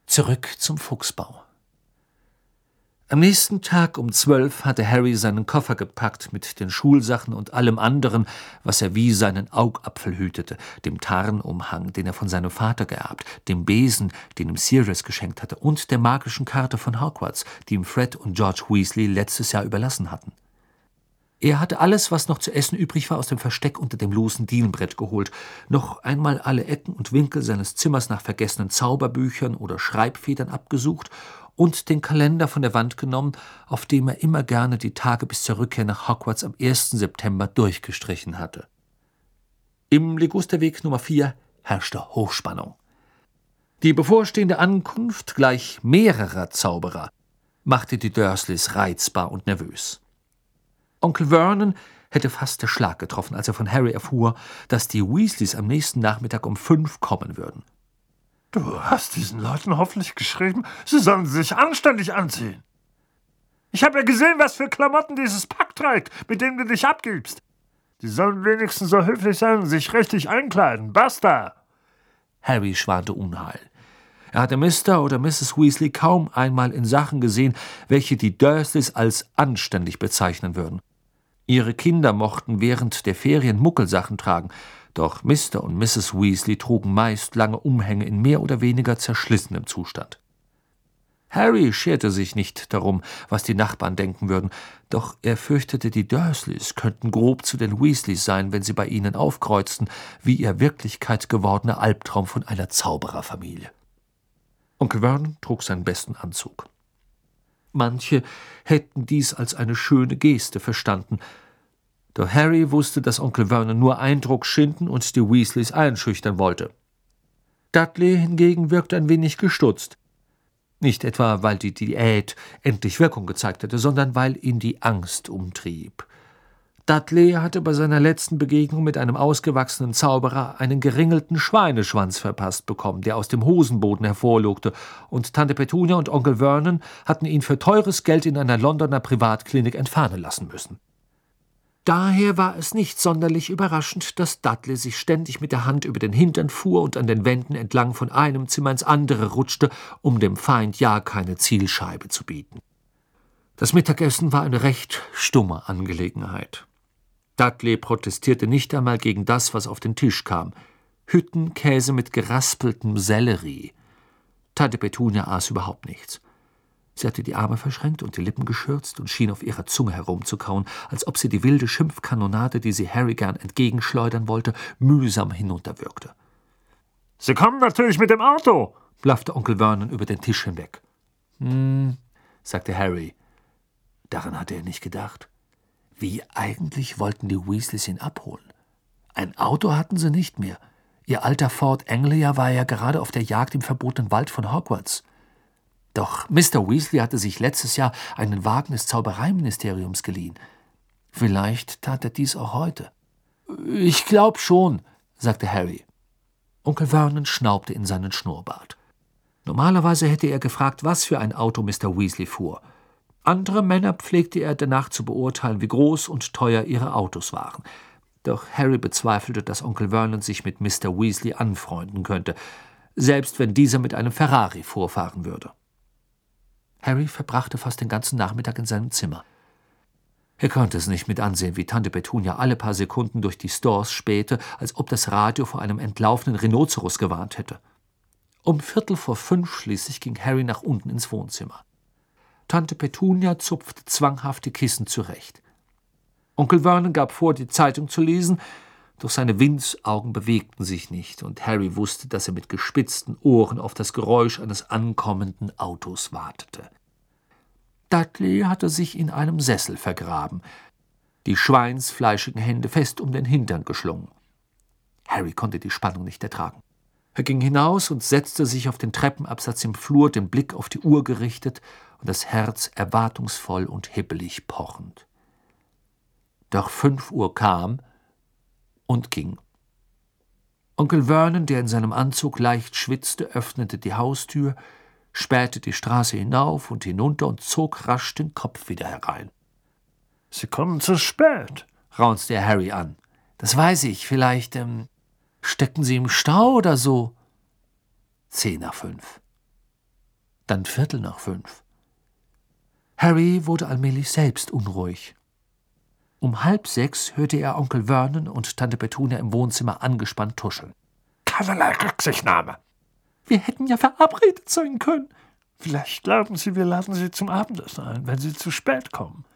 Zurück zum Fuchsbau. Am nächsten Tag um 12 hatte Harry seinen Koffer gepackt mit den Schulsachen und allem anderen, was er wie seinen Augapfel hütete, dem Tarnumhang, den er von seinem Vater geerbt, dem Besen, den ihm Sirius geschenkt hatte, und der magischen Karte von Hogwarts, die ihm Fred und George Weasley letztes Jahr überlassen hatten. Er hatte alles, was noch zu essen übrig war, aus dem Versteck unter dem losen Dielenbrett geholt, noch einmal alle Ecken und Winkel seines Zimmers nach vergessenen Zauberbüchern oder Schreibfedern abgesucht und den Kalender von der Wand genommen, auf dem er immer gerne die Tage bis zur Rückkehr nach Hogwarts am 1. September durchgestrichen hatte. Im Ligusterweg Nummer 4 herrschte Hochspannung. Die bevorstehende Ankunft gleich mehrerer Zauberer machte die Dursleys reizbar und nervös. Onkel Vernon hätte fast der Schlag getroffen, als er von Harry erfuhr, dass die Weasleys am nächsten Nachmittag um 5 kommen würden. »Du hast diesen Leuten hoffentlich geschrieben, sie sollen sich anständig anziehen. Ich habe ja gesehen, was für Klamotten dieses Pack trägt, mit dem du dich abgibst. Die sollen wenigstens so höflich sein und sich richtig einkleiden. Basta!« Harry schwante Unheil. Er hatte Mr. oder Mrs. Weasley kaum einmal in Sachen gesehen, welche die Dursleys als anständig bezeichnen würden. Ihre Kinder mochten während der Ferien Muckelsachen tragen, doch Mr. und Mrs. Weasley trugen meist lange Umhänge in mehr oder weniger zerschlissenem Zustand. Harry scherte sich nicht darum, was die Nachbarn denken würden, doch er fürchtete, die Dursleys könnten grob zu den Weasleys sein, wenn sie bei ihnen aufkreuzten, wie ihr Wirklichkeit gewordener Albtraum von einer Zaubererfamilie. Onkel Vernon trug seinen besten Anzug. Manche hätten dies als eine schöne Geste verstanden, doch Harry wusste, dass Onkel Vernon nur Eindruck schinden und die Weasleys einschüchtern wollte. Dudley hingegen wirkte ein wenig gestutzt. Nicht etwa, weil die Diät endlich Wirkung gezeigt hatte, sondern weil ihn die Angst umtrieb. Dudley hatte bei seiner letzten Begegnung mit einem ausgewachsenen Zauberer einen geringelten Schweineschwanz verpasst bekommen, der aus dem Hosenboden hervorlugte, und Tante Petunia und Onkel Vernon hatten ihn für teures Geld in einer Londoner Privatklinik entfernen lassen müssen. Daher war es nicht sonderlich überraschend, dass Dudley sich ständig mit der Hand über den Hintern fuhr und an den Wänden entlang von einem Zimmer ins andere rutschte, um dem Feind ja keine Zielscheibe zu bieten. Das Mittagessen war eine recht stumme Angelegenheit. Dudley protestierte nicht einmal gegen das, was auf den Tisch kam. Hüttenkäse mit geraspeltem Sellerie. Tante Petunia aß überhaupt nichts. Sie hatte die Arme verschränkt und die Lippen geschürzt und schien auf ihrer Zunge herumzukauen, als ob sie die wilde Schimpfkanonade, die sie Harry gern entgegenschleudern wollte, mühsam hinunterwürgte. »Sie kommen natürlich mit dem Auto«, blaffte Onkel Vernon über den Tisch hinweg. Sagte Harry. Daran hatte er nicht gedacht. Wie eigentlich wollten die Weasleys ihn abholen? Ein Auto hatten sie nicht mehr. Ihr alter Ford Anglia war ja gerade auf der Jagd im verbotenen Wald von Hogwarts. Doch Mr. Weasley hatte sich letztes Jahr einen Wagen des Zaubereiministeriums geliehen. Vielleicht tat er dies auch heute. »Ich glaub schon«, sagte Harry. Onkel Vernon schnaubte in seinen Schnurrbart. Normalerweise hätte er gefragt, was für ein Auto Mr. Weasley fuhr. Andere Männer pflegte er danach zu beurteilen, wie groß und teuer ihre Autos waren. Doch Harry bezweifelte, dass Onkel Vernon sich mit Mr. Weasley anfreunden könnte, selbst wenn dieser mit einem Ferrari vorfahren würde. Harry verbrachte fast den ganzen Nachmittag in seinem Zimmer. Er konnte es nicht mit ansehen, wie Tante Petunia alle paar Sekunden durch die Stores spähte, als ob das Radio vor einem entlaufenen Rhinoceros gewarnt hätte. Um 4:45 schließlich ging Harry nach unten ins Wohnzimmer. Tante Petunia zupfte zwanghaft die Kissen zurecht. Onkel Vernon gab vor, die Zeitung zu lesen, doch seine Windsaugen bewegten sich nicht, und Harry wusste, dass er mit gespitzten Ohren auf das Geräusch eines ankommenden Autos wartete. Dudley hatte sich in einem Sessel vergraben, die schweinsfleischigen Hände fest um den Hintern geschlungen. Harry konnte die Spannung nicht ertragen. Er ging hinaus und setzte sich auf den Treppenabsatz im Flur, den Blick auf die Uhr gerichtet und das Herz erwartungsvoll und hibbelig pochend. Doch 5 Uhr kam und ging. Onkel Vernon, der in seinem Anzug leicht schwitzte, öffnete die Haustür, spähte die Straße hinauf und hinunter und zog rasch den Kopf wieder herein. »Sie kommen zu spät«, raunzte er Harry an. »Das weiß ich, vielleicht, steckten Sie im Stau oder so?« 5:10. dann 5:15. Harry wurde allmählich selbst unruhig. Um 5:30 hörte er Onkel Vernon und Tante Petunia im Wohnzimmer angespannt tuscheln. Keinerlei Rücksichtnahme. Wir hätten ja verabredet sein können. Vielleicht glauben Sie, wir laden Sie zum Abendessen ein, wenn Sie zu spät kommen.